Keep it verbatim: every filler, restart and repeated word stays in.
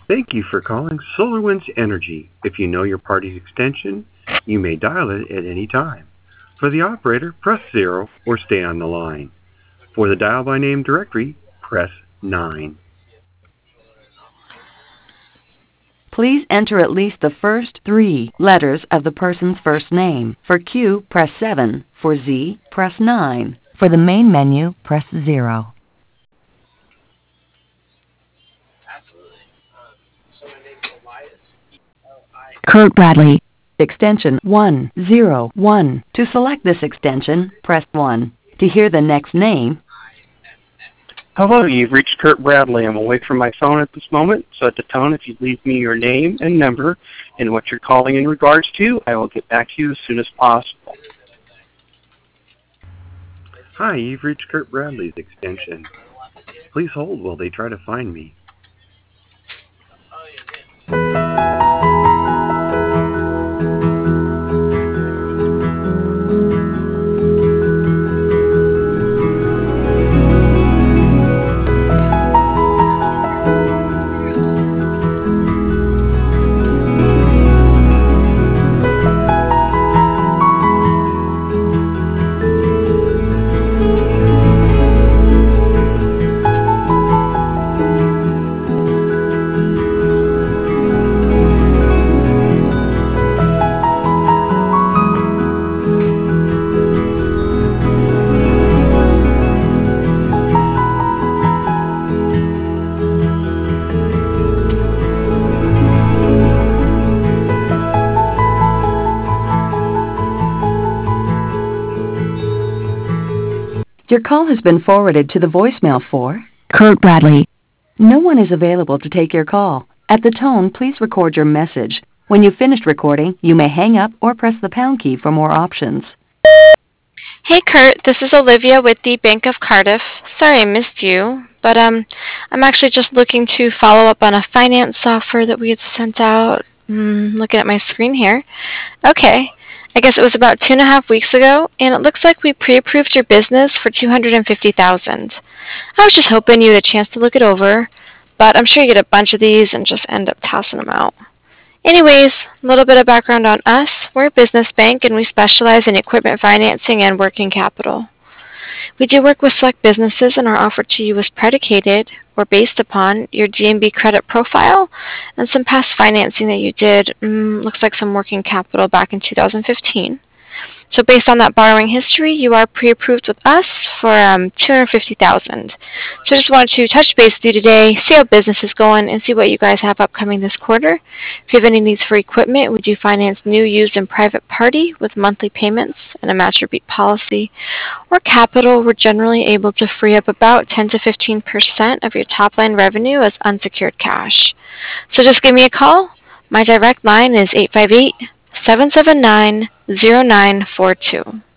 Thank you for calling SolarWinds Energy. If you know your party's extension, you may dial it at any time. For the operator, press zero or stay on the line. For the dial by name directory, press nine. Please enter at least the first three letters of the person's first name. For Q, press seven. For Z, press nine. For the main menu, press zero. Kurt Bradley, extension one zero one. To select this extension, press one. To hear the next name, Hello, you've reached Kurt Bradley. I'm away from my phone at this moment, so at the tone, if you leave me your name and number and what you're calling in regards to, I will get back to you as soon as possible. Hi, you've reached Kurt Bradley's extension. Please hold while they try to find me. your call has been forwarded to the voicemail for Kurt Bradley. No one is available to take your call. At the tone, please record your message. When you've finished recording, you may hang up or press the pound key for more options. Hey Kurt, this is Olivia with the Bank of Cardiff. Sorry I missed you, but um, I'm actually just looking to follow up on a finance software that we had sent out. Mm, looking at my screen here. Okay, I guess it was about two and a half weeks ago, and it looks like we pre-approved your business for two hundred fifty thousand dollars. I was just hoping you had a chance to look it over, but I'm sure you get a bunch of these and just end up tossing them out. Anyways, a little bit of background on us. We're a business bank and we specialize in equipment financing and working capital. We do work with select businesses and our offer to you is predicated or based upon your D N B credit profile and some past financing that you did, mm, looks like some working capital back in two thousand fifteen. So based on that borrowing history, you are pre-approved with us for um, two hundred fifty thousand dollars. So I just wanted to touch base with you today, see how business is going, and see what you guys have upcoming this quarter. If you have any needs for equipment, we do finance new, used, and private party with monthly payments and a match or beat policy. Or capital, we're generally able to free up about ten to fifteen percent of your top-line revenue as unsecured cash. So just give me a call. My direct line is eight five eight, seven seven nine, zero nine four two.